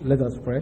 Let us pray.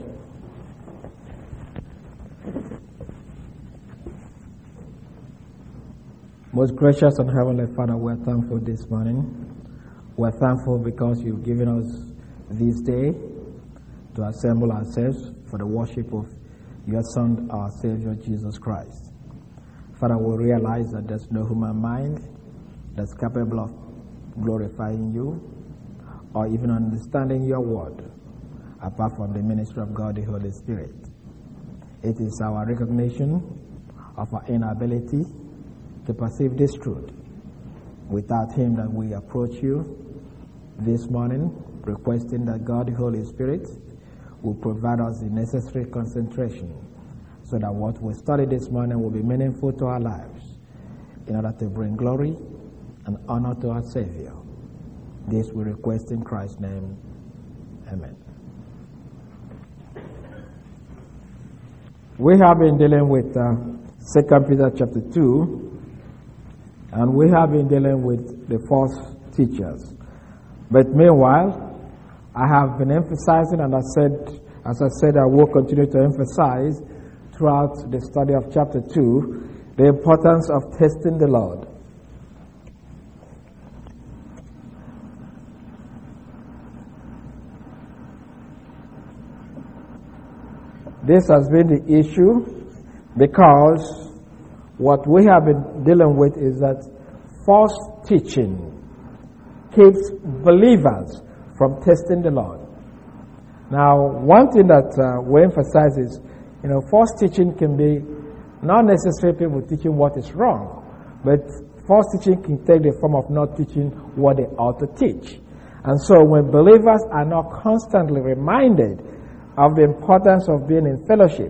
Most gracious and heavenly Father, we're thankful this morning. We're thankful because you've given us this day to assemble ourselves for the worship of your Son, our Savior, Jesus Christ. Father, we realize that there's no human mind that's capable of glorifying you or even understanding your word apart from the ministry of God, the Holy Spirit. It is our recognition of our inability to perceive this truth. Without him that we approach you this morning, requesting that God, the Holy Spirit, will provide us the necessary concentration so that what we study this morning will be meaningful to our lives in order to bring glory and honor to our Savior. This we request in Christ's name. Amen. We have been dealing with 2 Peter chapter 2, and we have been dealing with the false teachers. But meanwhile, I have been emphasizing, and as I said, I will continue to emphasize throughout the study of chapter 2, the importance of testing the Lord. This has been the issue because what we have been dealing with is that false teaching keeps believers from testing the Lord. Now, one thing that we emphasize is, false teaching can be not necessarily people teaching what is wrong, but false teaching can take the form of not teaching what they ought to teach. And so when believers are not constantly reminded of the importance of being in fellowship,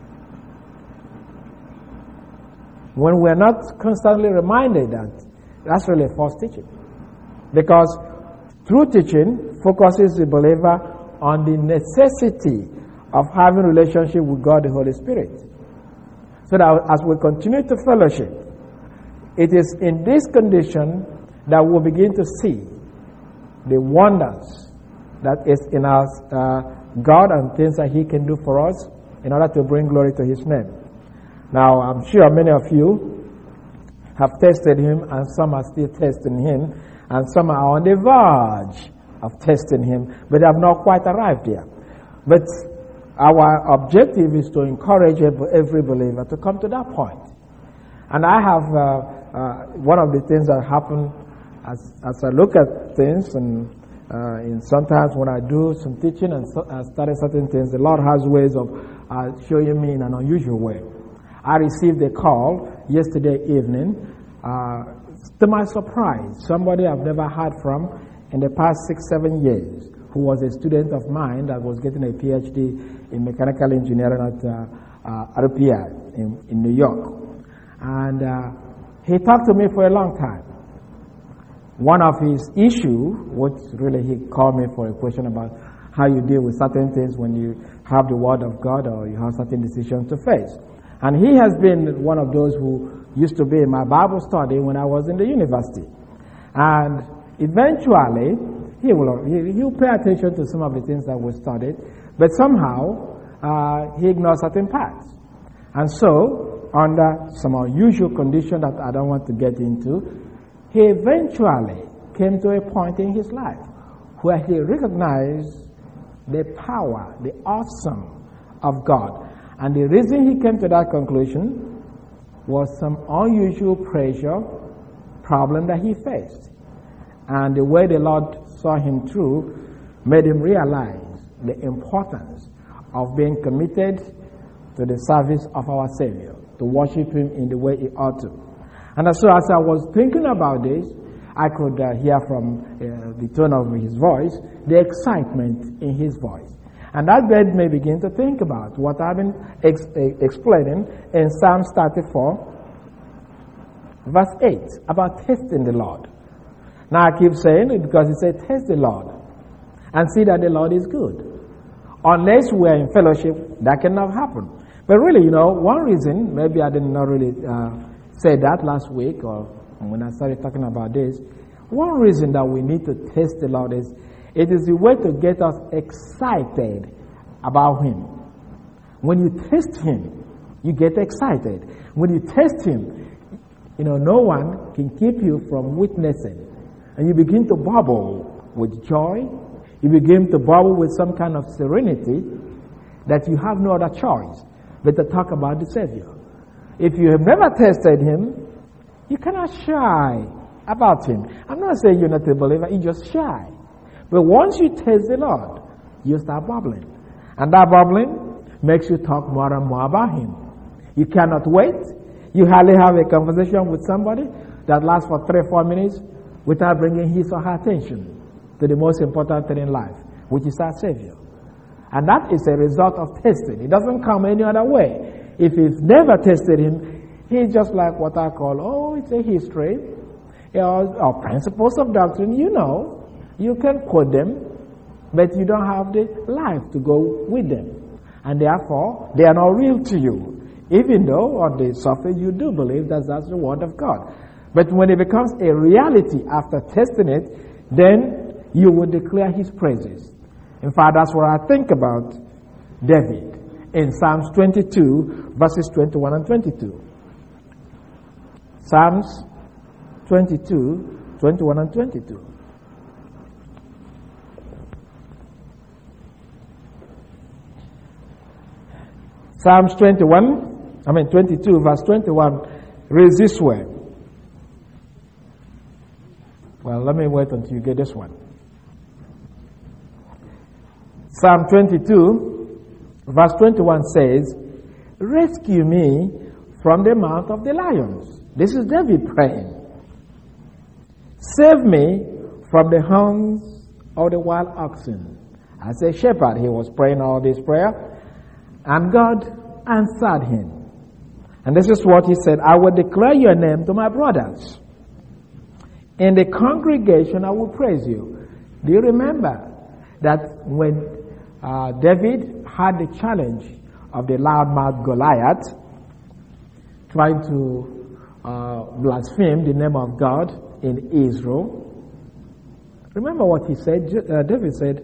when we're not constantly reminded that's really false teaching. Because true teaching focuses the believer on the necessity of having a relationship with God, the Holy Spirit. So that as we continue to fellowship, it is in this condition that we'll begin to see the wonders that is in us, God, and things that He can do for us in order to bring glory to His name. Now, I'm sure many of you have tested Him, and some are still testing Him, and some are on the verge of testing Him, but have not quite arrived there. But our objective is to encourage every believer to come to that point. And I have one of the things that happen as I look at things, and sometimes when I do some teaching and study certain things, the Lord has ways of showing me in an unusual way. I received a call yesterday evening. To my surprise, somebody I've never heard from in the past 6-7 years, who was a student of mine that was getting a PhD in mechanical engineering at RPI in New York. And he talked to me for a long time. One of his issues, which really he called me for a question about how you deal with certain things when you have the Word of God or you have certain decisions to face. And he has been one of those who used to be in my Bible study when I was in the university. And eventually, he'll pay attention to some of the things that we studied, but somehow he ignores certain parts. And so, under some unusual condition that I don't want to get into, he eventually came to a point in his life where he recognized the power, the awesome of God. And the reason he came to that conclusion was some unusual pressure problem that he faced. And the way the Lord saw him through made him realize the importance of being committed to the service of our Savior, to worship Him in the way He ought to. And so as I was thinking about this, I could hear from the tone of his voice, the excitement in his voice. And that made me begin to think about what I've been explaining in Psalms 34, verse 8, about testing the Lord. Now I keep saying it because it says, test the Lord and see that the Lord is good. Unless we are in fellowship, that cannot happen. But really, one reason, maybe I did not really say that last week or when I started talking about this, one reason that we need to test the Lord is it is a way to get us excited about him. When you test him, you get excited. When you test him, no one can keep you from witnessing. And you begin to bubble with joy. You begin to bubble with some kind of serenity that you have no other choice but to talk about the Savior. If you have never tested him, you cannot shy about him. I'm not saying you're not a believer, you're just shy. But once you test the Lord, you start bubbling. And that bubbling makes you talk more and more about him. You cannot wait. You hardly have a conversation with somebody that lasts for 3-4 minutes without bringing his or her attention to the most important thing in life, which is our Savior. And that is a result of testing. It doesn't come any other way. If you've never tested him, he's just like what I call, it's a history, or principles of doctrine. You can quote them, but you don't have the life to go with them. And therefore, they are not real to you. Even though on the surface you do believe that that's the word of God. But when it becomes a reality after testing it, then you will declare his praises. In fact, that's what I think about David in Psalms 22, verses 21 and 22. Psalms 22, 21 and 22. Psalms 22, verse 21 reads this way. Well, let me wait until you get this one. Psalm 22, verse 21 says, "Rescue me from the mouth of the lions." This is David praying. "Save me from the horns of the wild oxen." As a shepherd, he was praying all this prayer, and God answered him. And this is what he said, "I will declare your name to my brothers. In the congregation I will praise you." Do you remember that when David had the challenge of the loudmouth Goliath trying to blaspheme the name of God in Israel? Remember what he said? David said,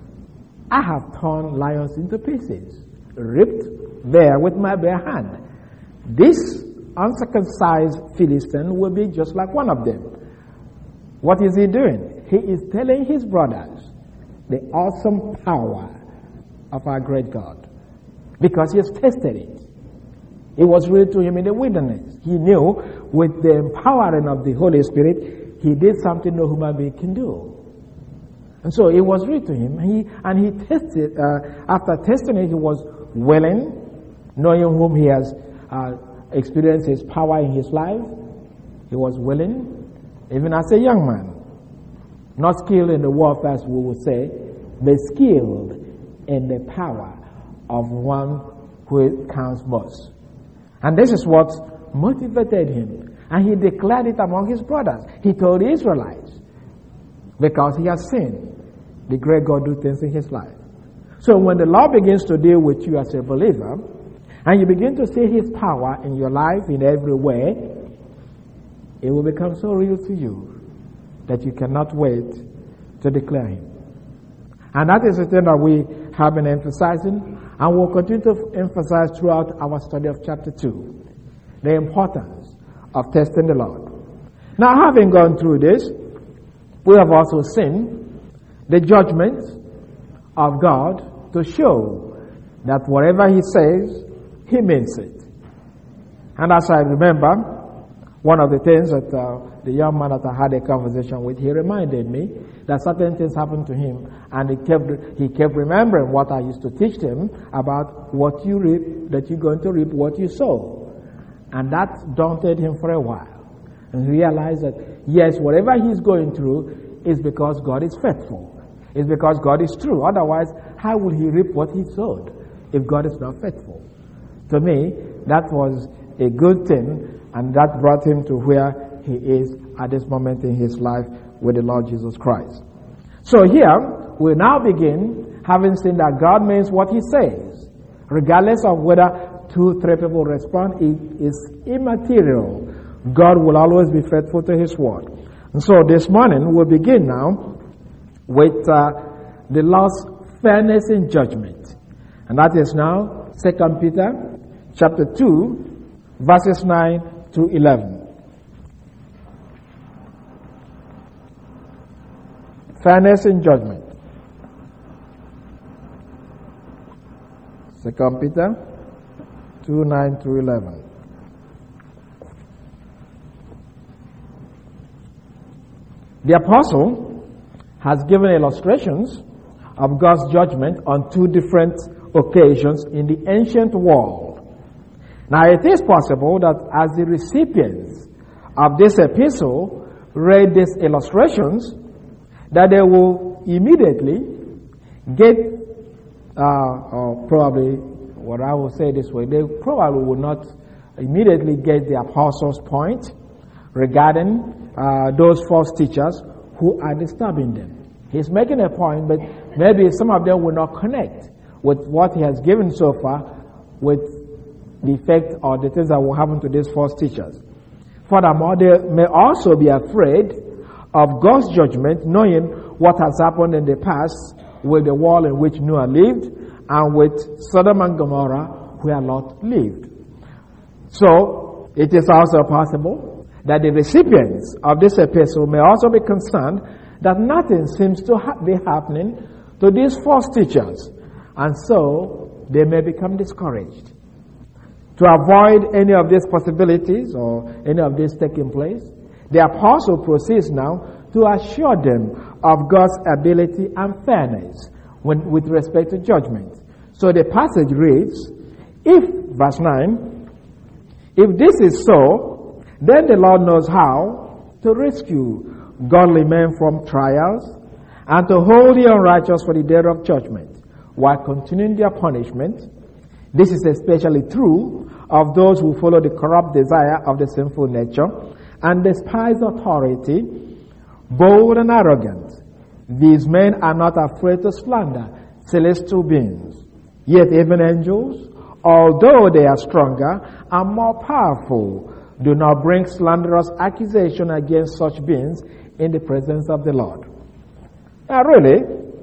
"I have torn lions into pieces, ripped bear with my bare hand. This uncircumcised Philistine will be just like one of them." What is he doing? He is telling his brothers the awesome power of our great God, because he has tested it. It was real to him in the wilderness. He knew with the empowering of the Holy Spirit, he did something no human being can do. And so it was real to him. He tested, after testing it, he was willing, knowing whom he has experienced his power in his life. He was willing, even as a young man, not skilled in the warfare, as we would say, but skilled in the power of one who counts most. And this is what motivated him. And he declared it among his brothers. He told the Israelites, because he has seen the great God do things in his life. So when the Lord begins to deal with you as a believer, and you begin to see his power in your life in every way, it will become so real to you that you cannot wait to declare him. And that is the thing that we have been emphasizing, and will continue to emphasize throughout our study of chapter 2, the importance of testing the Lord. Now, having gone through this, we have also seen the judgment of God to show that whatever he says, he means it. And as I remember, one of the things that the young man that I had a conversation with, he reminded me that certain things happened to him, and he kept remembering what I used to teach him about what you reap, that you're going to reap what you sow. And that daunted him for a while. And he realized that, yes, whatever he's going through is because God is faithful. It's because God is true. Otherwise, how will he reap what he sowed if God is not faithful? To me, that was a good thing, and that brought him to where he is at this moment in his life with the Lord Jesus Christ. So here, we now begin having seen that God means what he says. Regardless of whether 2-3 people respond, it is immaterial. God will always be faithful to his word. And so this morning, we'll begin now with the Lord's fairness in judgment. And that is now 2 Peter chapter 2, verses 9 to 11. Fairness in judgment. 2 Peter 2, 9 to 11. The apostle has given illustrations of God's judgment on two different occasions in the ancient world. Now, it is possible that as the recipients of this epistle read these illustrations, that they will immediately get, or probably, what I will say this way, they probably will not immediately get the apostle's point regarding those false teachers who are disturbing them. He's making a point, but maybe some of them will not connect with what he has given so far with the effect or the things that will happen to these false teachers. Furthermore, they may also be afraid of God's judgment, knowing what has happened in the past with the world in which Noah lived and with Sodom and Gomorrah where Lot lived. So, it is also possible that the recipients of this epistle may also be concerned that nothing seems to be happening to these false teachers, and so they may become discouraged. To avoid any of these possibilities or any of this taking place, the apostle proceeds now to assure them of God's ability and fairness with respect to judgment. So the passage reads, verse 9, if this is so, then the Lord knows how to rescue godly men from trials and to hold the unrighteous for the day of judgment while continuing their punishment. This is especially true of those who follow the corrupt desire of the sinful nature and despise authority, bold and arrogant. These men are not afraid to slander celestial beings. Yet even angels, although they are stronger and more powerful, do not bring slanderous accusation against such beings in the presence of the Lord. Now really,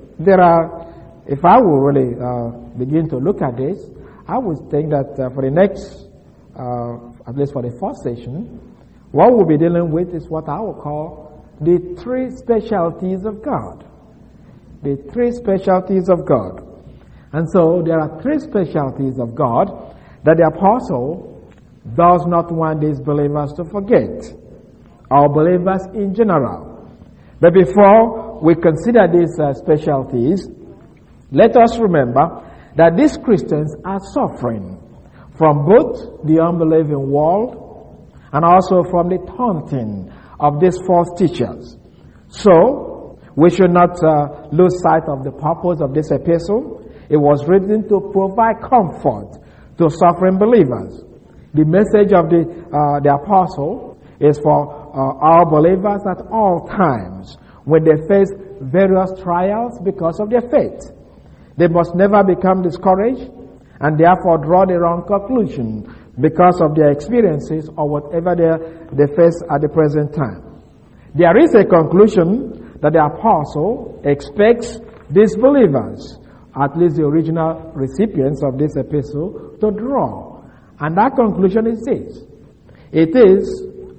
if I will really begin to look at this, I would think that for the next, at least for the first session, what we'll be dealing with is what I will call the three specialties of God. The three specialties of God. And so there are three specialties of God that the apostle does not want these believers to forget, or believers in general. But before we consider these specialties, let us remember that these Christians are suffering from both the unbelieving world and also from the taunting of these false teachers. So, we should not lose sight of the purpose of this epistle. It was written to provide comfort to suffering believers. The message of the apostle is for all believers at all times when they face various trials because of their faith. They must never become discouraged and therefore draw the wrong conclusion because of their experiences or whatever they face at the present time. There is a conclusion that the apostle expects these believers, at least the original recipients of this epistle, to draw. And that conclusion is this. It is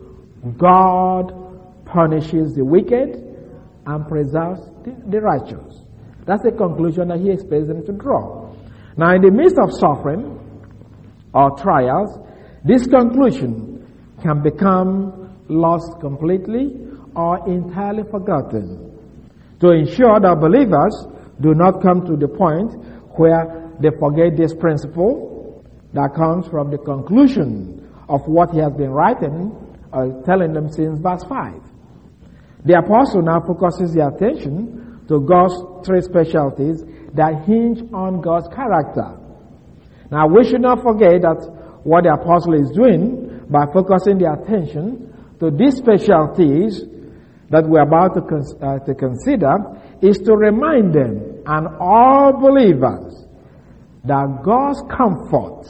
God punishes the wicked and preserves the righteous. That's the conclusion that he expects them to draw. Now, in the midst of suffering or trials, this conclusion can become lost completely or entirely forgotten. To ensure that believers do not come to the point where they forget this principle that comes from the conclusion of what he has been writing, telling them since verse 5. The apostle now focuses the attention to God's three specialties that hinge on God's character. Now, we should not forget that what the apostle is doing by focusing the attention to these specialties that we're about to consider is to remind them and all believers that God's comfort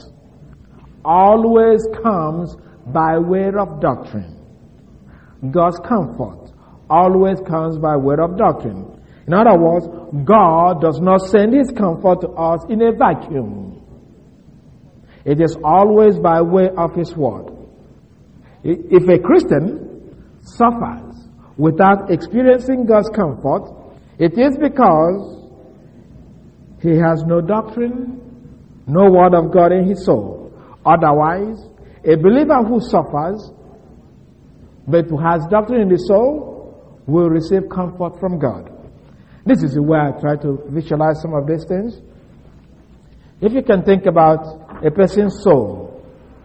always comes by way of doctrine. God's comfort always comes by way of doctrine. In other words, God does not send His comfort to us in a vacuum. It is always by way of His word. If a Christian suffers without experiencing God's comfort, it is because he has no doctrine, no word of God in his soul. Otherwise, a believer who suffers but who has doctrine in his soul will receive comfort from God. This is the way I try to visualize some of these things. If you can think about a person's soul,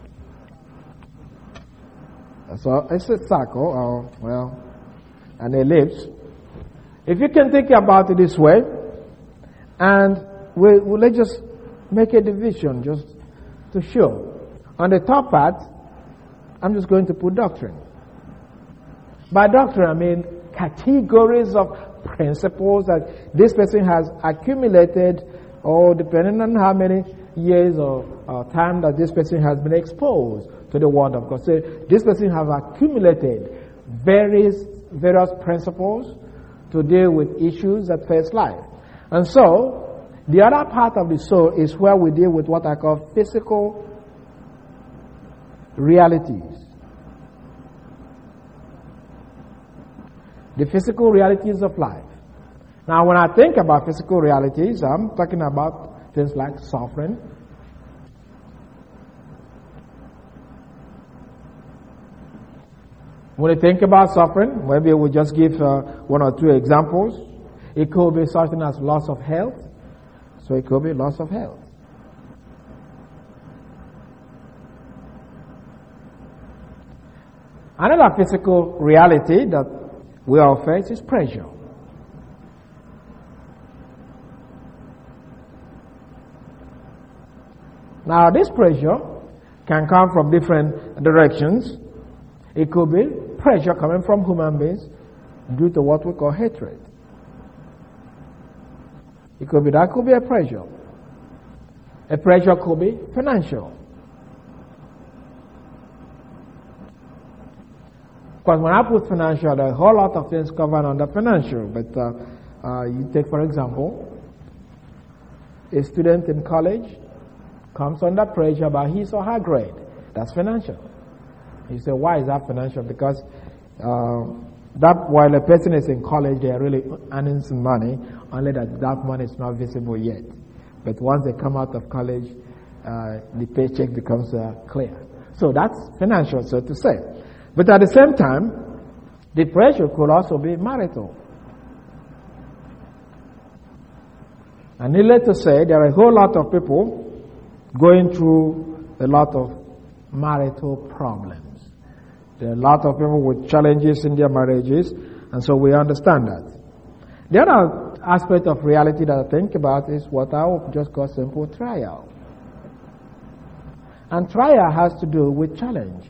so it's a circle, or an ellipse. If you can think about it this way, and let's just make a division just to show. On the top part, I'm just going to put doctrine. By doctrine, I mean categories of principles that this person has accumulated, or depending on how many years or time that this person has been exposed to the Word of God. So this person has accumulated various principles to deal with issues that face life. And so, the other part of the soul is where we deal with what I call physical realities. The physical realities of life. Now, when I think about physical realities, I'm talking about things like suffering. When you think about suffering, maybe we'll just give one or two examples. It could be something as loss of health. So it could be loss of health. Another physical reality that we all face is pressure. Now, this pressure can come from different directions. It could be pressure coming from human beings due to what we call hatred. That could be a pressure. A pressure could be financial. Because when I put financial, there are a whole lot of things covered under financial. But you take, for example, a student in college comes under pressure by his or her grade. That's financial. You say, why is that financial? Because that while a person is in college, they are really earning some money, only that money is not visible yet. But once they come out of college, the paycheck becomes clear. So that's financial, so to say. But at the same time, the pressure could also be marital. And needless to say, there are a whole lot of people going through a lot of marital problems. There are a lot of people with challenges in their marriages, and so we understand that. The other aspect of reality that I think about is what I would just call simple trial. And trial has to do with challenge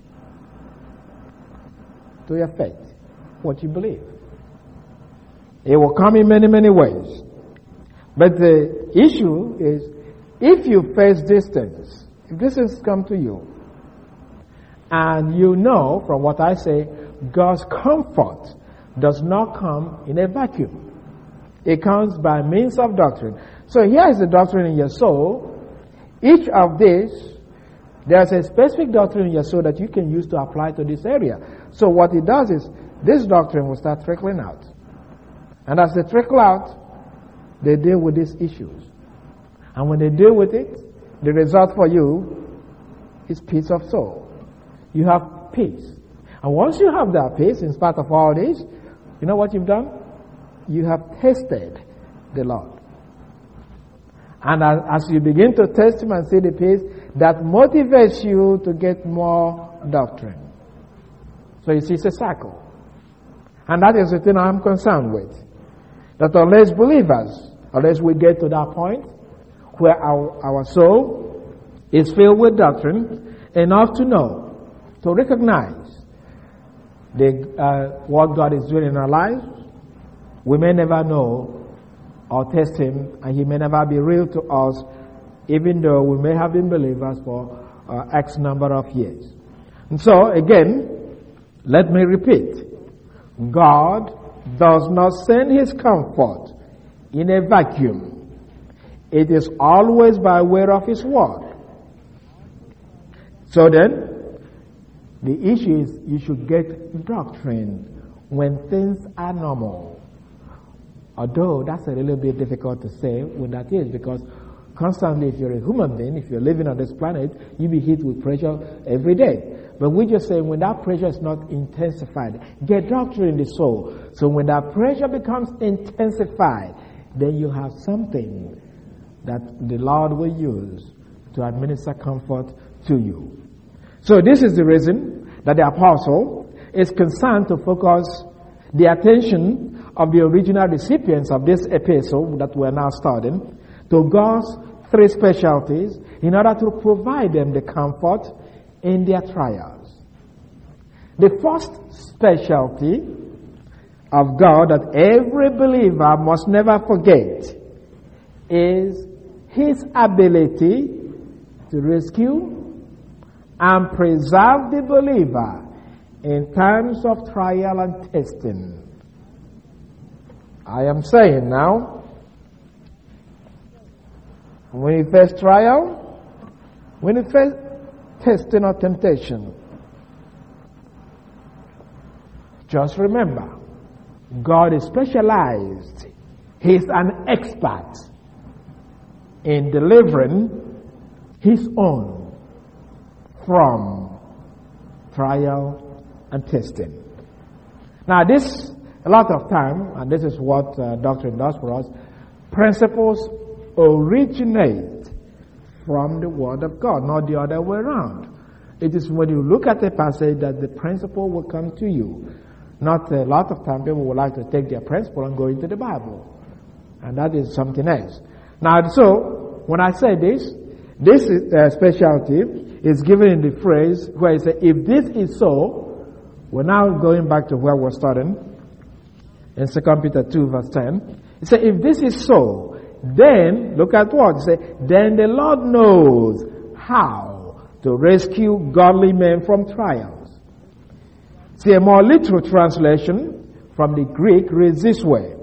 to your faith, what you believe. It will come in many, many ways. But the issue is, if you face these things, if these things come to you, and you know from what I say, God's comfort does not come in a vacuum. It comes by means of doctrine. So here is the doctrine in your soul. Each of these, there's a specific doctrine in your soul that you can use to apply to this area. So what it does is, this doctrine will start trickling out. And as they trickle out, they deal with these issues. And when they deal with it, the result for you is peace of soul. You have peace. And once you have that peace, in spite of all this, you know what you've done? You have tasted the Lord. And as you begin to taste Him and see the peace, that motivates you to get more doctrine. So you see, it's a cycle. And that is the thing I'm concerned with. That unless we get to that point where our soul is filled with doctrine, enough to know, to recognize what God is doing in our lives, we may never know or test Him, and He may never be real to us, even though we may have been believers for X number of years. And so, again, let me repeat. God does not send His comfort in a vacuum. It is always by way of His Word. So then, the issue is you should get doctrine when things are normal. Although that's a little bit difficult to say when that is, because constantly, if you're a human being, if you're living on this planet, you'll be hit with pressure every day. But we just say when that pressure is not intensified, get doctrine in the soul. So when that pressure becomes intensified, then you have something that the Lord will use to administer comfort to you. So this is the reason that the apostle is concerned to focus the attention of the original recipients of this epistle that we're now studying to God's three specialties in order to provide them the comfort in their trials. The first specialty of God that every believer must never forget is His ability to rescue and preserve the believer in times of trial and testing. I am saying now, when you face trial, when you face testing or temptation, just remember, God is specialized. He's an expert in delivering His own from trial and testing. Now this, a lot of time, and this is what doctrine does for us, principles originate from the Word of God, not the other way around. It is when you look at a passage that the principle will come to you. Not a lot of time people would like to take their principle and go into the Bible. And that is something else. Now, so, when I say this specialty is given in the phrase where it says, if this is so, we're now going back to where we're starting, in 2 Peter 2 verse 10. It says, if this is so, then, look at what? It says, then the Lord knows how to rescue godly men from trials. See, a more literal translation from the Greek reads this way.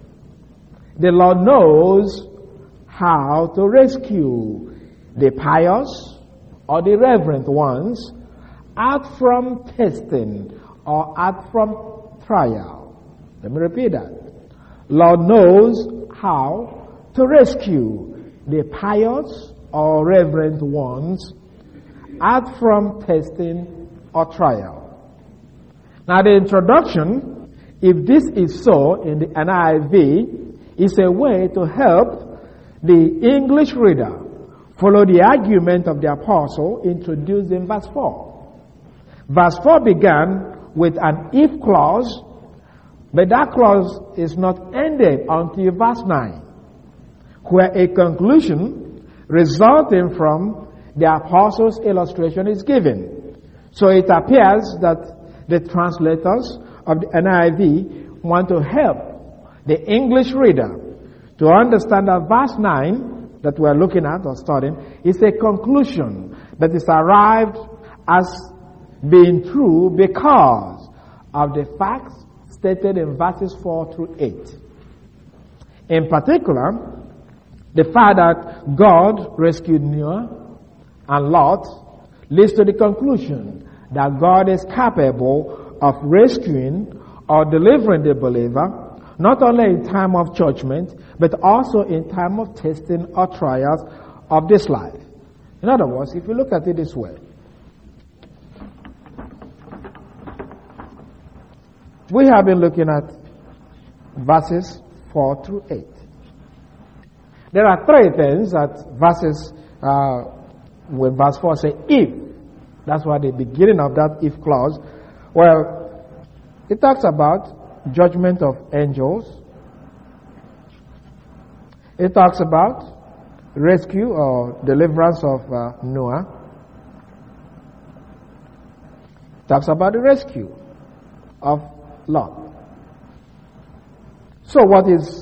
The Lord knows how to rescue the pious or the reverent ones out from testing or out from trial. Let me repeat that. Lord knows how to rescue the pious or reverent ones out from testing or trial. Now the introduction, if this is so in the NIV, is a way to help the English reader follow the argument of the apostle introduced in verse 4. Verse 4 began with an if clause, but that clause is not ended until verse 9, where a conclusion resulting from the apostle's illustration is given. So it appears that the translators of the NIV want to help the English reader to understand that verse 9 that we're looking at or studying is a conclusion that is arrived as being true because of the facts stated in verses 4 through 8. In particular, the fact that God rescued Noah and Lot leads to the conclusion that God is capable of rescuing or delivering the believer not only in time of judgment, but also in time of testing or trials of this life. In other words, if you look at it this way, we have been looking at verses 4 through 8. There are three things that verses, when verse 4 say, if, that's why the beginning of that if clause, well, it talks about judgment of angels. It talks about rescue or deliverance of Noah. It talks about the rescue of Lot. So what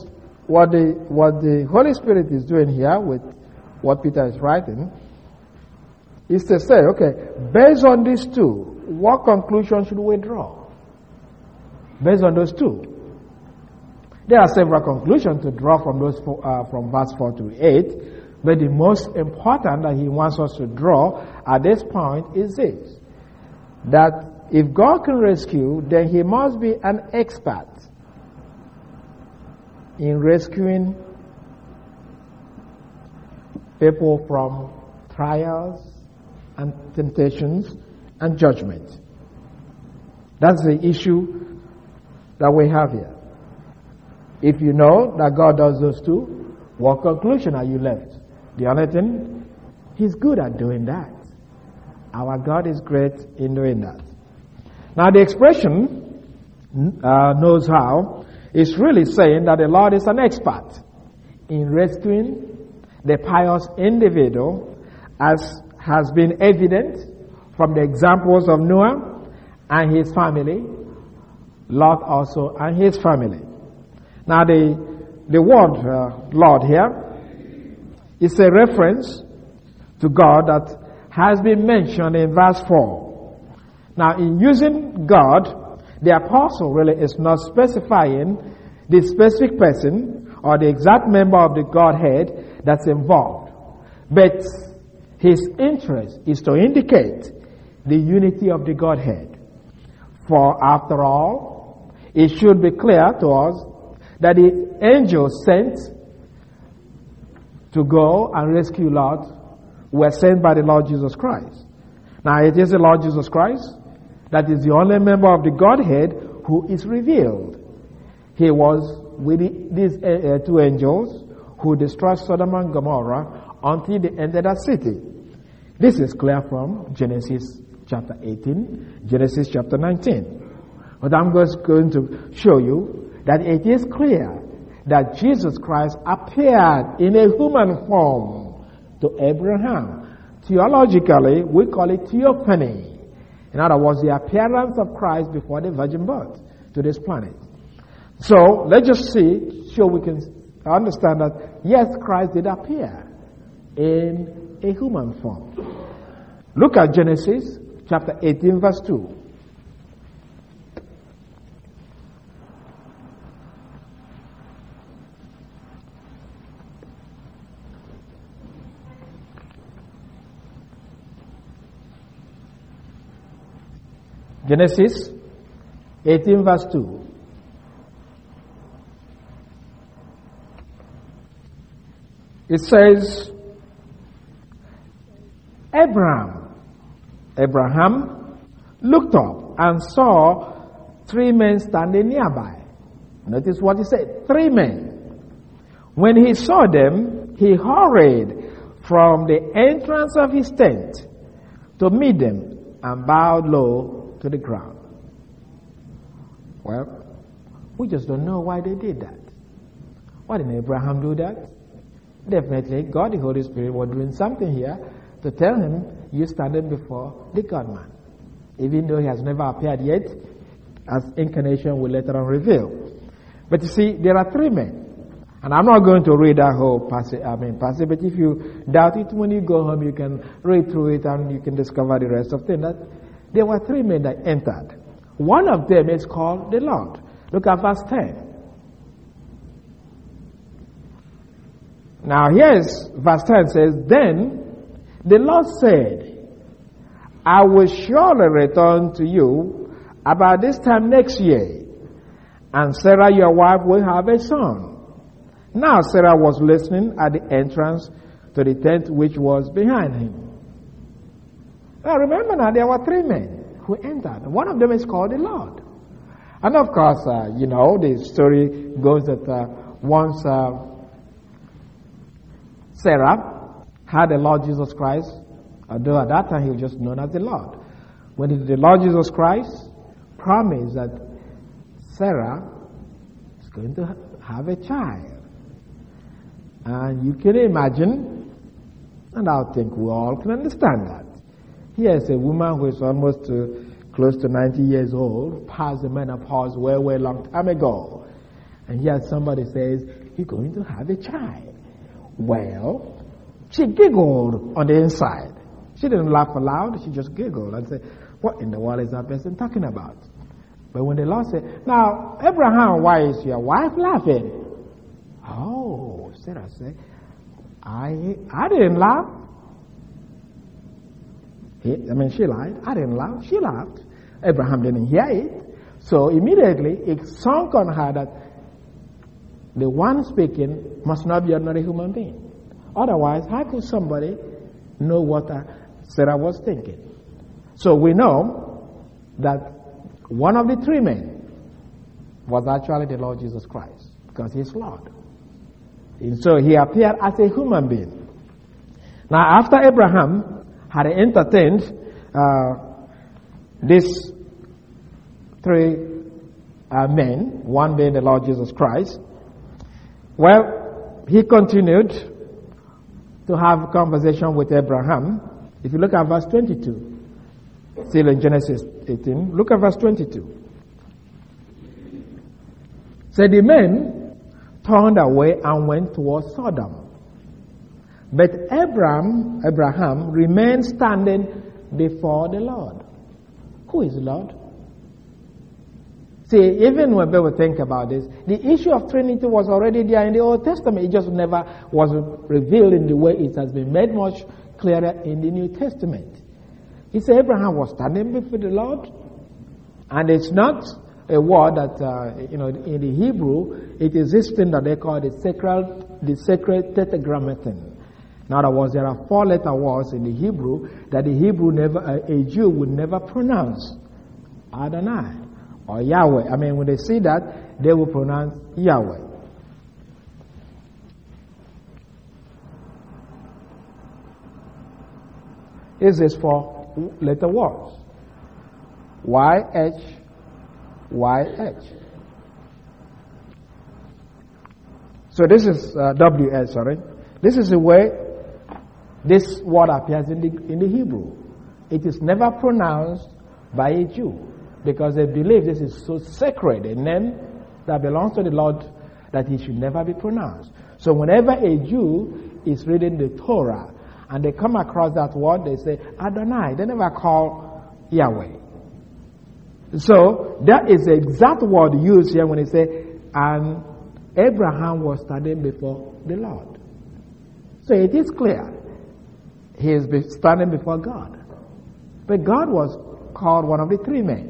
the Holy Spirit is doing here with what Peter is writing is to say, okay, based on these two, what conclusion should we draw? Based on those two. There are several conclusions to draw from those from verse 4 to 8, but the most important that he wants us to draw at this point is this: that if God can rescue, then he must be an expert in rescuing people from trials and temptations and judgment. That's the issue that we have here. If you know that God does those two, what conclusion are you left? The only thing, he's good at doing that. Our God is great in doing that. Now the expression knows how is really saying that the Lord is an expert in rescuing the pious individual, as has been evident from the examples of Noah and his family, Lot also and his family. Now the word Lord here is a reference to God that has been mentioned in verse 4. Now in using God, the apostle really is not specifying the specific person or the exact member of the Godhead that's involved, but his interest is to indicate the unity of the Godhead. For after all, it should be clear to us that the angels sent to go and rescue Lot were sent by the Lord Jesus Christ. Now it is the Lord Jesus Christ that is the only member of the Godhead who is revealed. He was with these two angels who destroyed Sodom and Gomorrah until they entered that city. This is clear from Genesis chapter 18, Genesis chapter 19. But I'm just going to show you that it is clear that Jesus Christ appeared in a human form to Abraham. Theologically, we call it theophany. In other words, the appearance of Christ before the virgin birth to this planet. So, let's just see, so we can understand that, yes, Christ did appear in a human form. Look at Genesis chapter 18, verse 2. Genesis 18, verse 2. It says, Abraham looked up and saw 3 men standing nearby. Notice what he said, 3 men. When he saw them, he hurried from the entrance of his tent to meet them and bowed low to the ground. Well, we just don't know why they did that. Why didn't Abraham do that? Definitely, God, the Holy Spirit, was doing something here to tell him, you standing before the God-man. Even though he has never appeared yet, as incarnation will later on reveal. But you see, there are 3 men. And I'm not going to read that whole passage, but if you doubt it, when you go home, you can read through it and you can discover the rest of things. That there were 3 men that entered. One of them is called the Lord. Look at verse 10. Now here's verse 10 says, Then the Lord said, I will surely return to you about this time next year, and Sarah your wife will have a son. Now Sarah was listening at the entrance to the tent which was behind him. Now remember now, there were 3 men who entered. One of them is called the Lord. And of course, the story goes that once Sarah had the Lord Jesus Christ, although at that time he was just known as the Lord. When the Lord Jesus Christ promised that Sarah is going to have a child. And you can imagine, and I think we all can understand that. Here's a woman who is almost close to 90 years old, past the menopause way long time ago. And here somebody says, you're going to have a child. Well, she giggled on the inside. She didn't laugh aloud, she just giggled and said, what in the world is that person talking about? But when the Lord said, now, Abraham, why is your wife laughing? Oh, Sarah said, I didn't laugh. She lied. I didn't laugh. She laughed. Abraham didn't hear it. So immediately it sunk on her that the one speaking must not be an ordinary human being. Otherwise, how could somebody know what Sarah was thinking? So we know that one of the three men was actually the Lord Jesus Christ, because He's Lord. And so He appeared as a human being. Now, after Abraham had entertained these three men, one being the Lord Jesus Christ, well, he continued to have a conversation with Abraham. If you look at verse 22, still in Genesis 18, look at verse 22. So the men turned away and went towards Sodom. But Abraham remained standing before the Lord. Who is the Lord? See, even when people think about this, the issue of Trinity was already there in the Old Testament. It just never was revealed in the way it has been made much clearer in the New Testament. He said Abraham was standing before the Lord, and it's not a word that, in the Hebrew, it is this thing that they call the sacred tetragrammaton. In other words, there are 4-letter words in the Hebrew that a Jew would never pronounce. Adonai or Yahweh. When they see that, they will pronounce Yahweh. This is 4-letter words. YH. So this is WS, sorry. This is the way this word appears in the Hebrew. It is never pronounced by a Jew, because they believe this is so sacred, a name that belongs to the Lord, that it should never be pronounced. So whenever a Jew is reading the Torah and they come across that word, they say Adonai. They never call Yahweh. So that is the exact word used here when they say, and Abraham was standing before the Lord. So it is clear he is standing before God. But God was called one of the three men.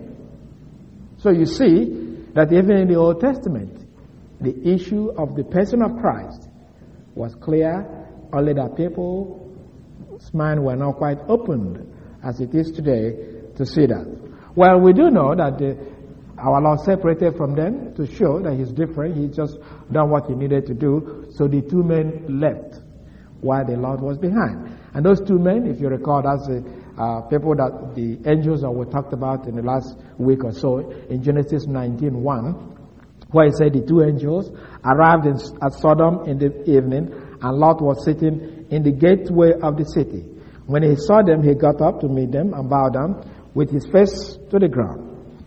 So you see that even in the Old Testament, the issue of the person of Christ was clear, only that people's minds were not quite opened as it is today to see that. Well, we do know that our Lord separated from them to show that He's different. He just done what He needed to do. So the two men left while the Lord was behind. And those two men, if you recall, that's the people that the angels that we talked about in the last week or so in Genesis 19:1, where it said the two angels arrived at Sodom in the evening, and Lot was sitting in the gateway of the city. When he saw them, he got up to meet them and bowed down with his face to the ground.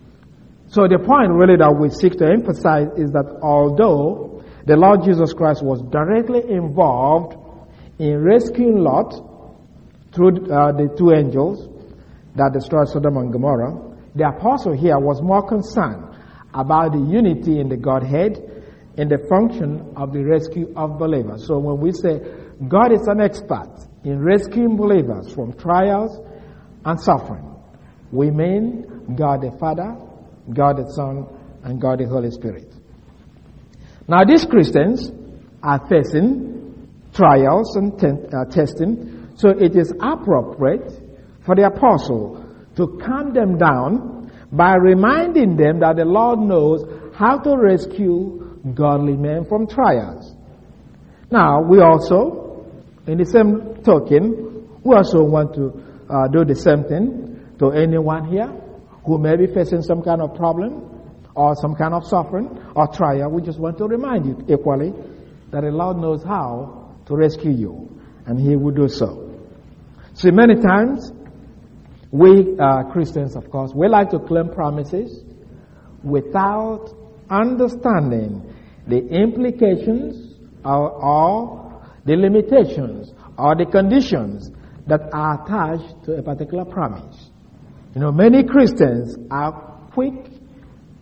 So the point really that we seek to emphasize is that although the Lord Jesus Christ was directly involved in rescuing Lot through the two angels that destroyed Sodom and Gomorrah, the apostle here was more concerned about the unity in the Godhead in the function of the rescue of believers. So when we say God is an expert in rescuing believers from trials and suffering, we mean God the Father, God the Son, and God the Holy Spirit. Now these Christians are facing trials and testing, so it is appropriate for the apostle to calm them down by reminding them that the Lord knows how to rescue godly men from trials. Now, we also, in the same token, we also want to do the same thing to anyone here who may be facing some kind of problem or some kind of suffering or trial. We just want to remind you equally that the Lord knows how to rescue you, and He will do so. See, many times, we Christians, of course, we like to claim promises without understanding the implications or the limitations or the conditions that are attached to a particular promise. Many Christians are quick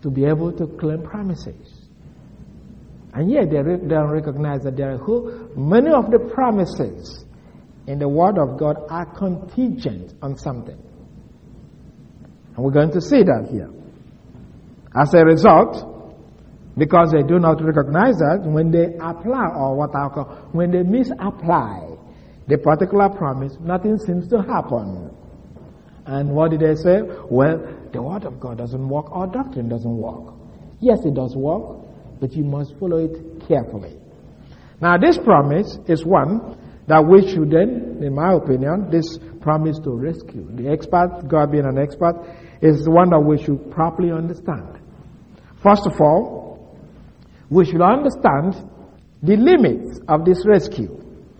to be able to claim promises. And yet they don't recognize that there are many of the promises in the Word of God are contingent on something. And we're going to see that here. As a result, because they do not recognize that, when they apply, or what I call, when they misapply the particular promise, nothing seems to happen. And what did they say? Well, the Word of God doesn't work, our doctrine doesn't work. Yes, it does work, but you must follow it carefully. Now, this promise is one that we should then, in my opinion, this promise to rescue. The expert, God being an expert, is the one that we should properly understand. First of all, we should understand the limits of this rescue.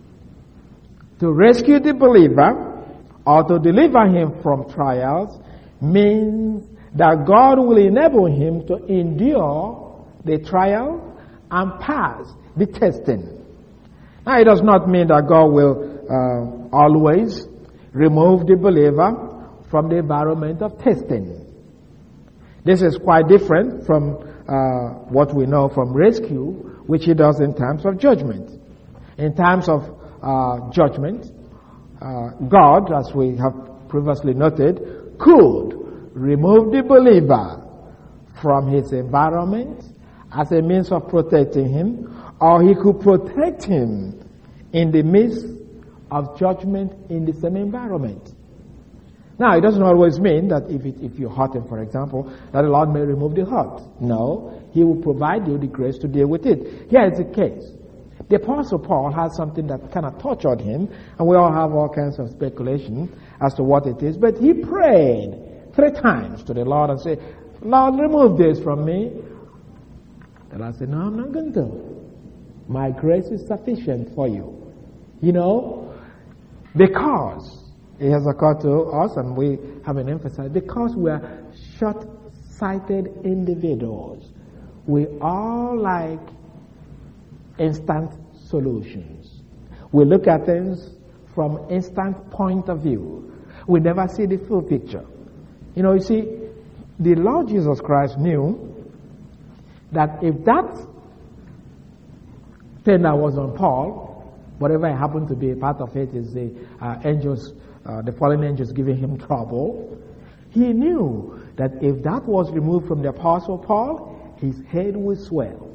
To rescue the believer or to deliver him from trials means that God will enable him to endure the trial and pass the testing. Now, it does not mean that God will always remove the believer from the environment of testing. This is quite different from what we know from rescue, which he does in times of judgment. In times of judgment, God, as we have previously noted, could remove the believer from his environment as a means of protecting him, or he could protect him in the midst of judgment in the same environment. Now, it doesn't always mean that if you hurt him, for example, that the Lord may remove the hurt. No, he will provide you the grace to deal with it. Here is the case. The Apostle Paul has something that kind of tortured him, and we all have all kinds of speculation as to what it is. But he prayed 3 times to the Lord and said, Lord, remove this from me. The Lord said, no, I'm not going to. My grace is sufficient for you. You know, because it has occurred to us, and we haven't emphasized, because we are short-sighted individuals. We all like instant solutions. We look at things from instant point of view. We never see the full picture. You know, you see, the Lord Jesus Christ knew that if that thing that was on Paul, whatever happened to be a part of it is the angels, the fallen angels giving him trouble. He knew that if that was removed from the Apostle Paul, his head would swell.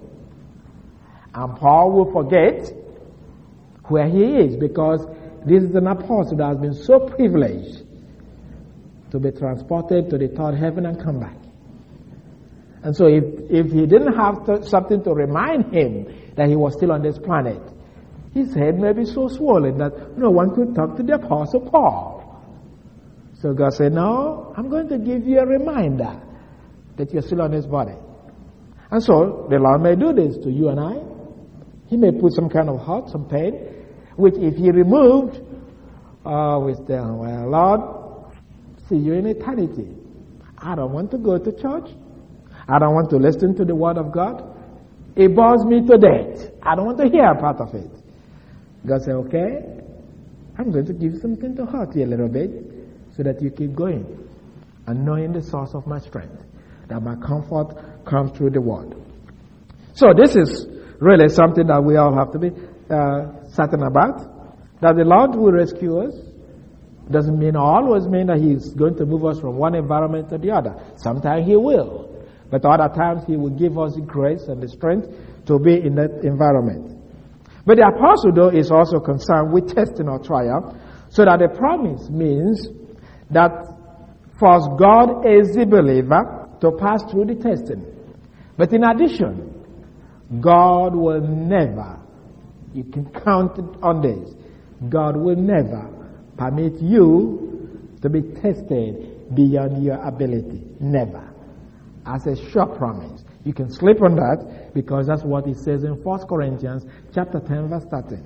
And Paul will forget where he is, because this is an apostle that has been so privileged to be transported to the third heaven and come back. And so if he didn't have something to remind him that he was still on this planet, his head may be so swollen that no one could talk to the Apostle Paul. So God said, no, I'm going to give you a reminder that you're still on this body. And so the Lord may do this to you and I. He may put some kind of hurt, some pain, which if he removed, we say, well, Lord, see you in eternity. I don't want to go to church. I don't want to listen to the Word of God. It bores me to death. I don't want to hear a part of it. God said, okay, I'm going to give you something to hurt you a little bit so that you keep going and knowing the source of my strength, that my comfort comes through the Word. So this is really something that we all have to be certain about, that the Lord will rescue us. Doesn't always mean that He's going to move us from one environment to the other. Sometimes He will. But other times He will give us the grace and the strength to be in that environment. But the apostle, though, is also concerned with testing or trial, so that the promise means that first God is the believer to pass through the testing. But in addition, God will never, you can count on this, God will never permit you to be tested beyond your ability. Never. As a sure promise. You can sleep on that because that's what it says in 1 Corinthians chapter 10 verse 13.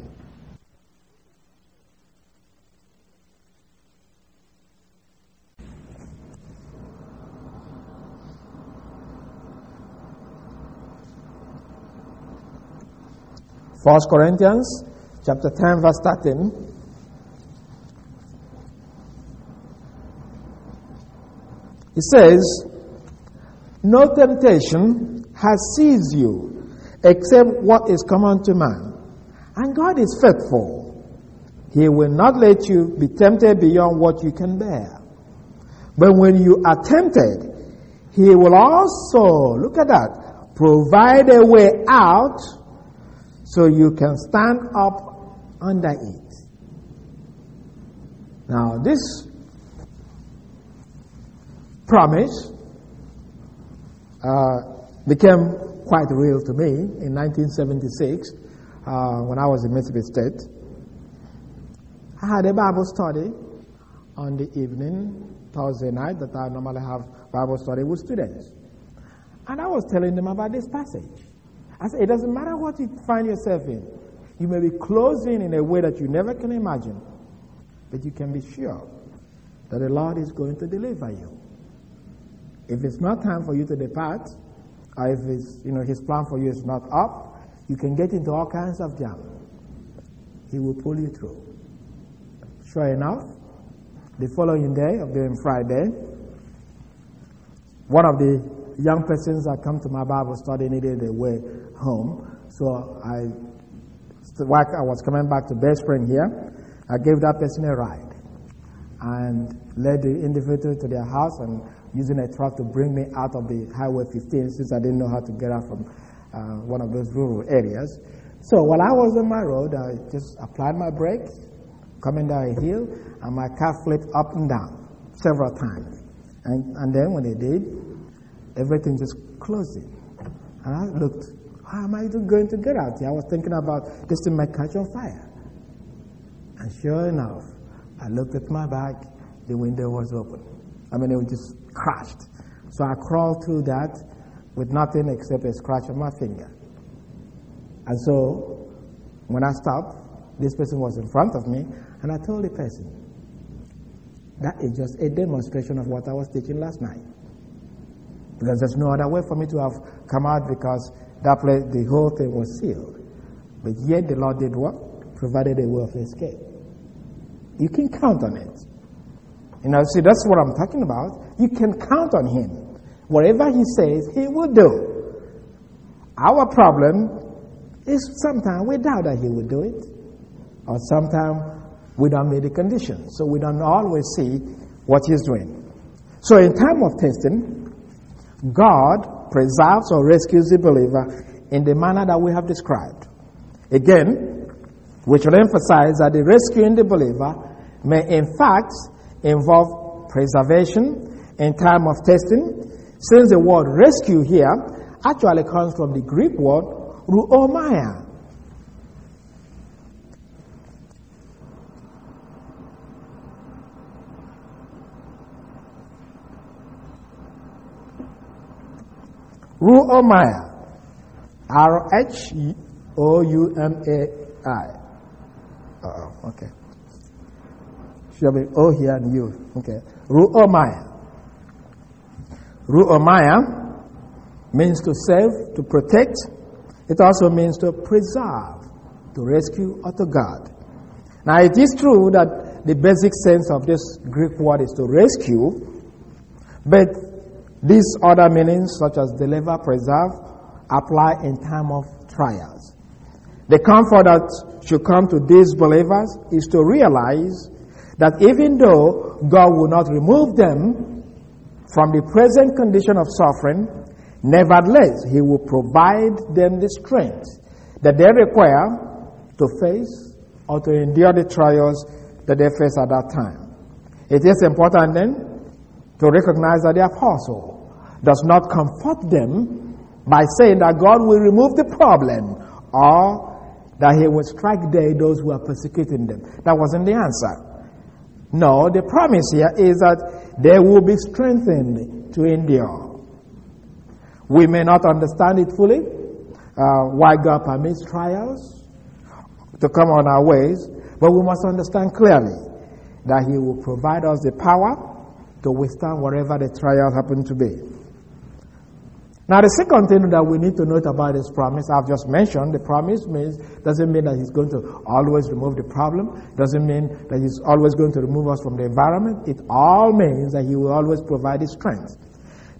First Corinthians chapter 10 verse 13. It says, no temptation has seized you, except what is common to man. And God is faithful. He will not let you be tempted beyond what you can bear. But when you are tempted, He will also, look at that, provide a way out so you can stand up under it. Now, this promise became quite real to me in 1976 when I was in Mississippi State. I had a Bible study on the evening, Thursday night, that I normally have Bible study with students. And I was telling them about this passage. I said, it doesn't matter what you find yourself in. You may be closed in a way that you never can imagine, but you can be sure that the Lord is going to deliver you. If it's not time for you to depart, or if it's, His plan for you is not up, you can get into all kinds of jam. He will pull you through. Sure enough, the following day, being Friday, one of the young persons that come to my Bible study needed a way home. So while I was coming back to Bay Spring here, I gave that person a ride and led the individual to their house and using a truck to bring me out of the Highway 15 since I didn't know how to get out from one of those rural areas. So while I was on my road, I just applied my brakes, coming down a hill, and my car flipped up and down several times. And then when it did, everything just closed in. And I looked, how am I going to get out here? I was thinking about this thing might catch on fire. And sure enough, I looked at my back, the window was open. It was just crashed. So I crawled through that with nothing except a scratch on my finger. And so when I stopped, this person was in front of me, and I told the person, that is just a demonstration of what I was teaching last night. Because there's no other way for me to have come out, because that place, the whole thing was sealed. But yet the Lord did what? Provided a way of escape. You can count on it. See, that's what I'm talking about. You can count on Him. Whatever He says, He will do. Our problem is sometimes we doubt that He will do it. Or sometimes we don't meet the conditions. So we don't always see what He's doing. So in time of testing, God preserves or rescues the believer in the manner that we have described. Again, we should emphasize that the rescuing the believer may in fact involve preservation in time of testing, since the word rescue here actually comes from the Greek word ruomaya. Ruomaya. R-H-O-U-M-A-I. Okay. Should be O here and U. Okay. Ruomaya. Ruomaya means to save, to protect. It also means to preserve, to rescue, or to guard. Now, it is true that the basic sense of this Greek word is to rescue, but these other meanings, such as deliver, preserve, apply in time of trials. The comfort that should come to these believers is to realize that even though God will not remove them from the present condition of suffering, nevertheless, He will provide them the strength that they require to face or to endure the trials that they face at that time. It is important then to recognize that the apostle does not comfort them by saying that God will remove the problem or that He will strike dead those who are persecuting them. That wasn't the answer. No, the promise here is that they will be strengthened to endure. We may not understand it fully, why God permits trials to come on our ways, but we must understand clearly that He will provide us the power to withstand whatever the trial happen to be. Now, the second thing that we need to note about this promise, I've just mentioned, the promise doesn't mean that He's going to always remove the problem, doesn't mean that He's always going to remove us from the environment. It all means that He will always provide His strength.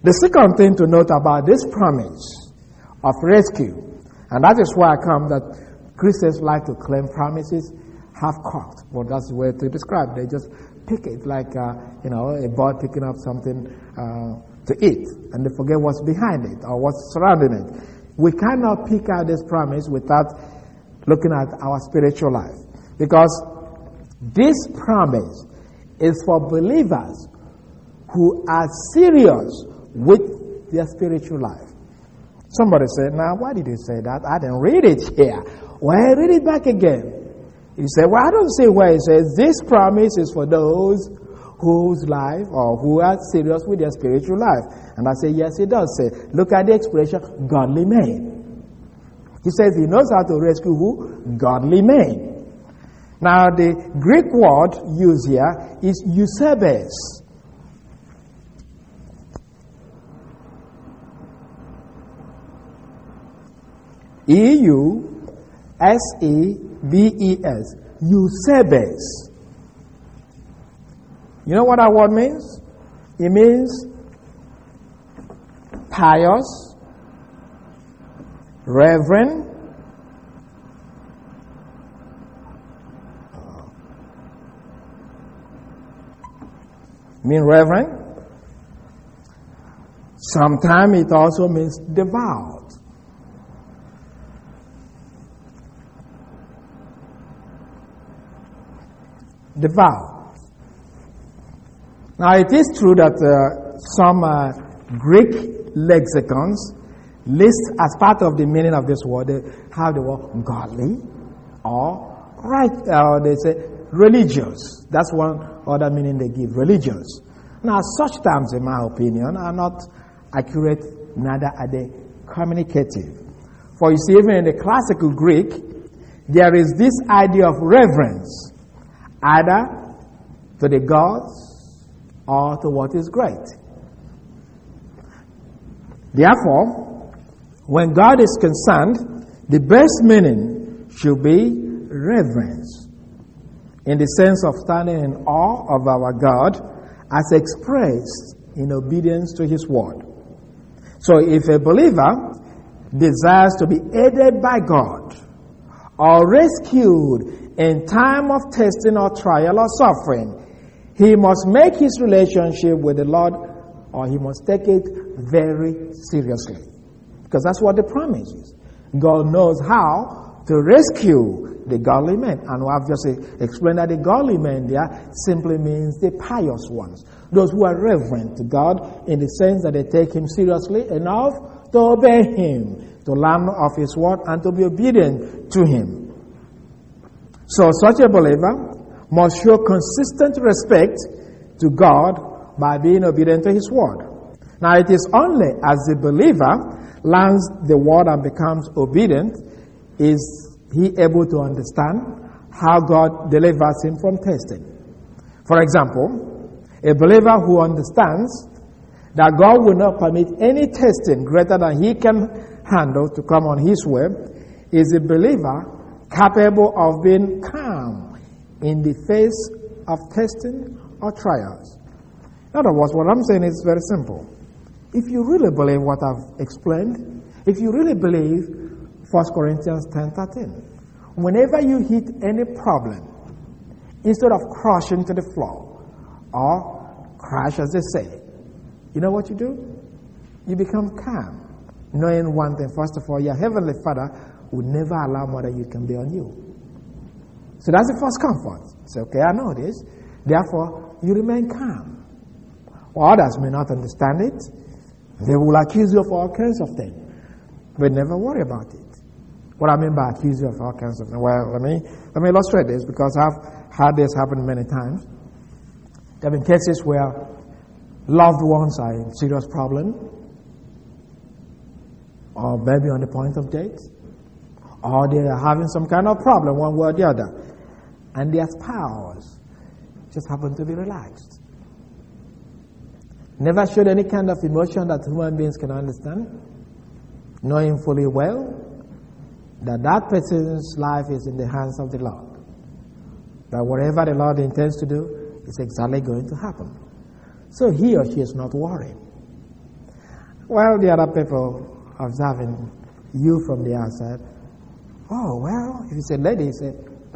The second thing to note about this promise of rescue, and that is why I come that Christians like to claim promises half-cocked. Well, that's the way to describe it. They just pick it like, a boy picking up something to eat, and they forget what's behind it or what's surrounding it. We cannot pick out this promise without looking at our spiritual life. Because this promise is for believers who are serious with their spiritual life. Somebody said, now, why did you say that? I didn't read it here. Well, read it back again. He said, well, I don't see where it says this promise is for those whose life or who are serious with their spiritual life. And I say, yes, it does say. Look at the expression, godly men. He says he knows how to rescue who? Godly men. Now, the Greek word used here is Eusebes. E-U-S-E-B-E-S. Eusebes. You know what that word means? It means pious, reverend, reverend. Sometimes it also means devout. Devout. Now, it is true that some Greek lexicons list as part of the meaning of this word, they have the word godly or right, or they say religious. That's one other meaning they give, religious. Now, such terms, in my opinion, are not accurate, neither are they communicative. For you see, even in the classical Greek, there is this idea of reverence, either to the gods or to what is great. Therefore, when God is concerned, the best meaning should be reverence, in the sense of standing in awe of our God as expressed in obedience to His word. So if a believer desires to be aided by God or rescued in time of testing or trial or suffering, he must make his relationship with the Lord, or he must take it very seriously. Because that's what the promise is. God knows how to rescue the godly men. And I've just explained that the godly men there simply means the pious ones. Those who are reverent to God in the sense that they take Him seriously enough to obey Him, to learn of His word, and to be obedient to Him. So such a believer must show consistent respect to God by being obedient to His word. Now, it is only as the believer learns the word and becomes obedient is he able to understand how God delivers him from testing. For example, a believer who understands that God will not permit any testing greater than he can handle to come on his way is a believer capable of being calm in the face of testing or trials. In other words, what I'm saying is very simple. If you really believe what I've explained, if you really believe 1 Corinthians 10:13, whenever you hit any problem, instead of crushing to the floor or crash, as they say, you know what you do? You become calm, knowing one thing. First of all, your Heavenly Father would never allow more than you can be on you. So that's the first comfort. Say, okay, I know this. Therefore, you remain calm. Well, others may not understand it. They will accuse you of all kinds of things. But never worry about it. What I mean by accuse you of all kinds of things? Well, let me illustrate this, because I've had this happen many times. There have been cases where loved ones are in serious problem, or maybe on the point of death, or they are having some kind of problem, one way or the other, and their spouse just happen to be relaxed. Never showed any kind of emotion that human beings can understand, knowing fully well that that person's life is in the hands of the Lord. That whatever the Lord intends to do is exactly going to happen. So he or she is not worried. Well, the other people observing you from the outside, oh, well, if it's a lady, say,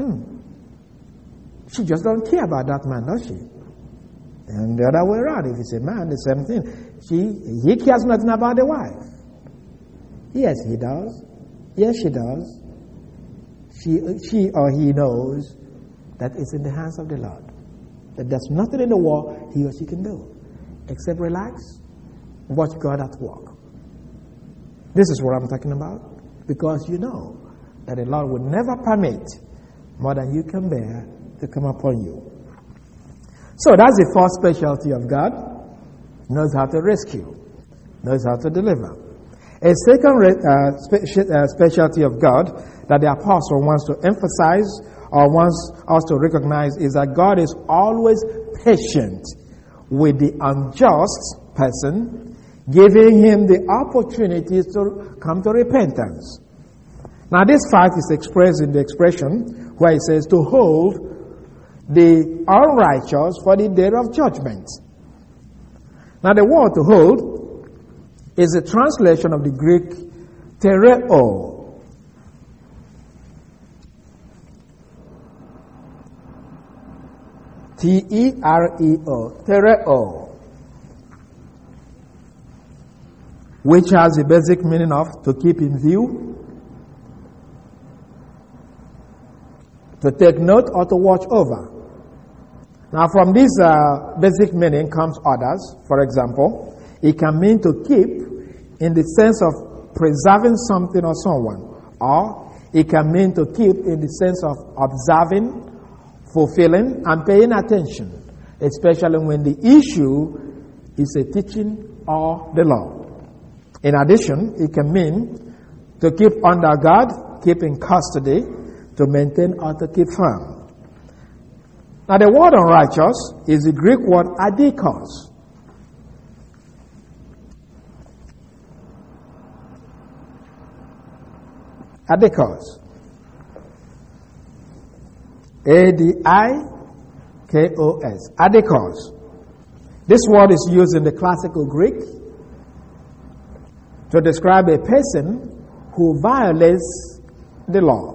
she just don't care about that man, does she? And the other way around, if it's a man, the same thing. He cares nothing about the wife. Yes, he does. Yes, she does. She or he knows that it's in the hands of the Lord. That there's nothing in the world he or she can do except relax, watch God at work. This is what I'm talking about, because you know that the Lord will never permit more than you can bear to come upon you. So that's the first specialty of God. Knows how to rescue, knows how to deliver. A second specialty of God that the apostle wants to emphasize or wants us to recognize is that God is always patient with the unjust person, giving him the opportunities to come to repentance. Now this fact is expressed in the expression where it says to hold the unrighteous for the day of judgment. Now the word to hold is a translation of the Greek tereo. T-E-R-E-O, tereo, which has the basic meaning of to keep in view, to take note, or to watch over. Now from this basic meaning comes others. For example, it can mean to keep in the sense of preserving something or someone, or it can mean to keep in the sense of observing, fulfilling, and paying attention, especially when the issue is a teaching or the law. In addition, it can mean to keep under guard, keep in custody, to maintain or to keep firm. Now the word unrighteous is the Greek word adikos. Adikos. A-D-I-K-O-S. Adikos. This word is used in the classical Greek to describe a person who violates the law.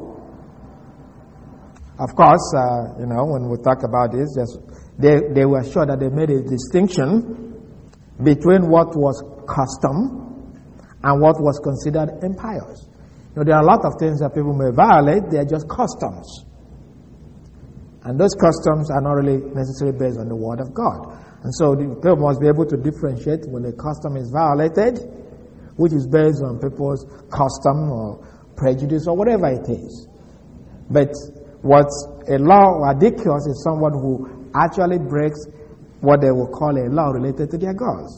Of course, when we talk about this, they were sure that they made a distinction between what was custom and what was considered impious. There are a lot of things that people may violate, they are just customs. And those customs are not really necessarily based on the Word of God. And so people must be able to differentiate when a custom is violated, which is based on people's custom or prejudice or whatever it is. But what's a law or adikos is someone who actually breaks what they will call a law related to their gods.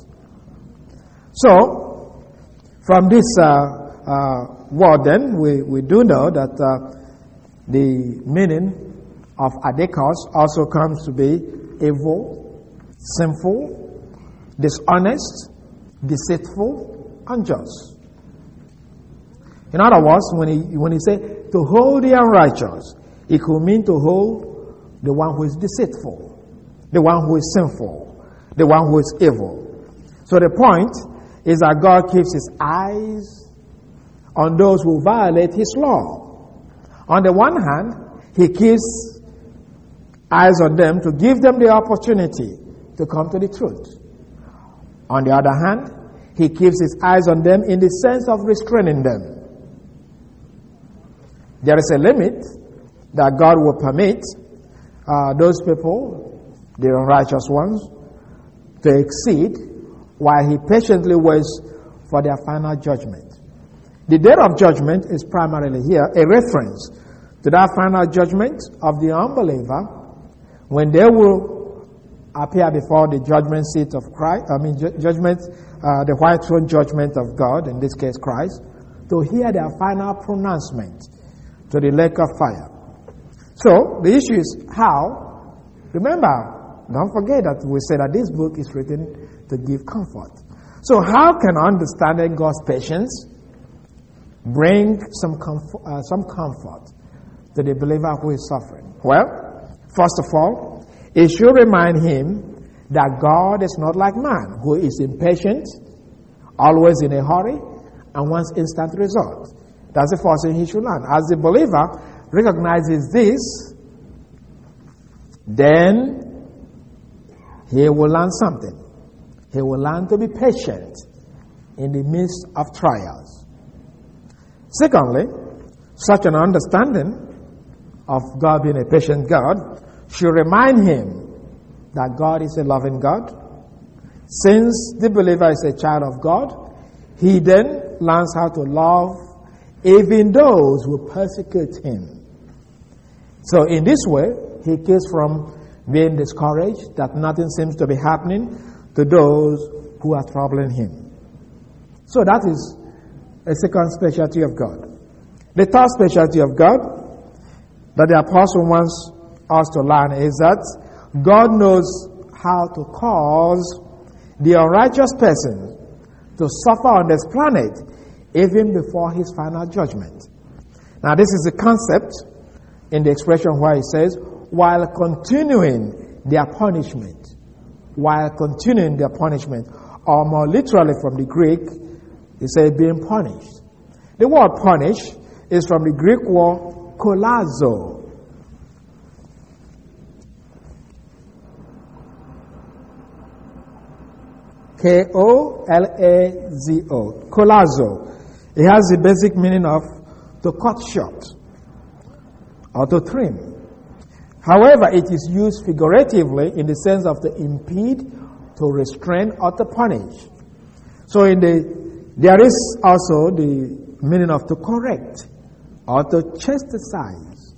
So, from this word then, we do know that the meaning of adikos also comes to be evil, sinful, dishonest, deceitful, unjust. In other words, when he say to hold the unrighteous, it could mean to hold the one who is deceitful, the one who is sinful, the one who is evil. So the point is that God keeps his eyes on those who violate his law. On the one hand, he keeps eyes on them to give them the opportunity to come to the truth. On the other hand, he keeps his eyes on them in the sense of restraining them. There is a limit that God will permit those people, the unrighteous ones, to exceed while he patiently waits for their final judgment. The day of judgment is primarily here a reference to that final judgment of the unbeliever when they will appear before the judgment seat of Christ, the white throne judgment of God, in this case Christ, to hear their final pronouncement to the lake of fire. So, the issue is how. Remember, don't forget that we said that this book is written to give comfort. So, how can understanding God's patience bring some comfort to the believer who is suffering? Well, first of all, it should remind him that God is not like man, who is impatient, always in a hurry, and wants instant results. That's the first thing he should learn. As the believer recognizes this, then he will learn something. He will learn to be patient in the midst of trials. Secondly, such an understanding of God being a patient God should remind him that God is a loving God. Since the believer is a child of God, he then learns how to love even those who persecute him. So in this way, he keeps from being discouraged that nothing seems to be happening to those who are troubling him. So that is a second specialty of God. The third specialty of God that the apostle wants us to learn is that God knows how to cause the unrighteous person to suffer on this planet even before his final judgment. Now this is the concept in the expression where he says, while continuing their punishment. While continuing their punishment. Or more literally from the Greek, he says being punished. The word punish is from the Greek word kolazo. K-O-L-A-Z-O. Kolazo. It has the basic meaning of to cut short or to trim. However, it is used figuratively in the sense of to impede, to restrain, or to punish. So there is also the meaning of to correct or to chastise.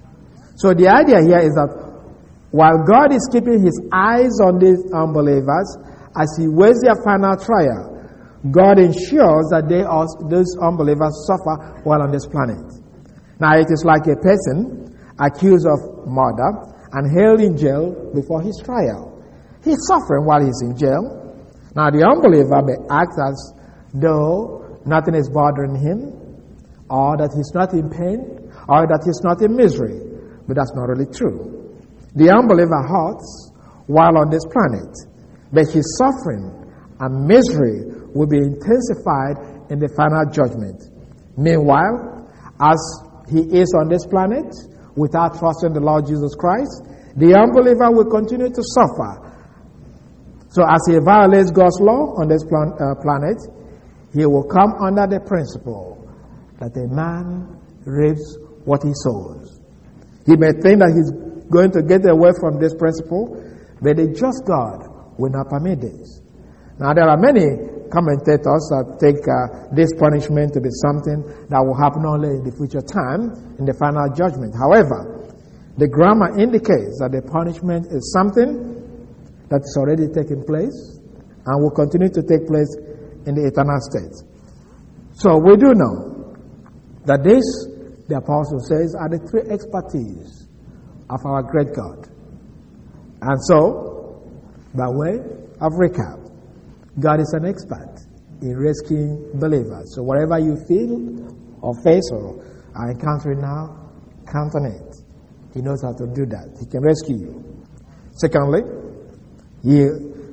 So the idea here is that while God is keeping his eyes on these unbelievers as he waits their final trial, God ensures that those unbelievers suffer while on this planet. Now it is like a person accused of murder and held in jail before his trial. He's suffering while he's in jail. Now the unbeliever may act as though nothing is bothering him, or that he's not in pain, or that he's not in misery. But that's not really true. The unbeliever hurts while on this planet, but his suffering and misery will be intensified in the final judgment. Meanwhile, as he is on this planet, without trusting the Lord Jesus Christ, the unbeliever will continue to suffer. So as he violates God's law on this planet, he will come under the principle that a man reaps what he sows. He may think that he's going to get away from this principle, but a just God will not permit this. Now there are many commentators that take this punishment to be something that will happen only in the future time, in the final judgment. However, the grammar indicates that the punishment is something that is already taking place and will continue to take place in the eternal state. So we do know that this, the apostle says, are the three expertise of our great God. And so, by way of recap, God is an expert in rescuing believers. So whatever you feel or face or are encountering now, count on it. He knows how to do that. He can rescue you. Secondly, he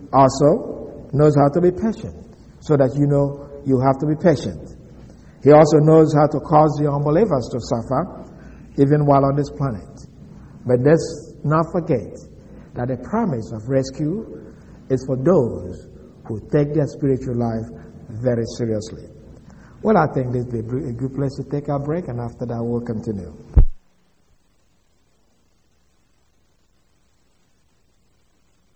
also knows how to be patient, so that you know you have to be patient. He also knows how to cause the unbelievers to suffer, even while on this planet. But let's not forget that the promise of rescue is for those who take their spiritual life very seriously. Well, I think this will be a good place to take our break, and after that we'll continue.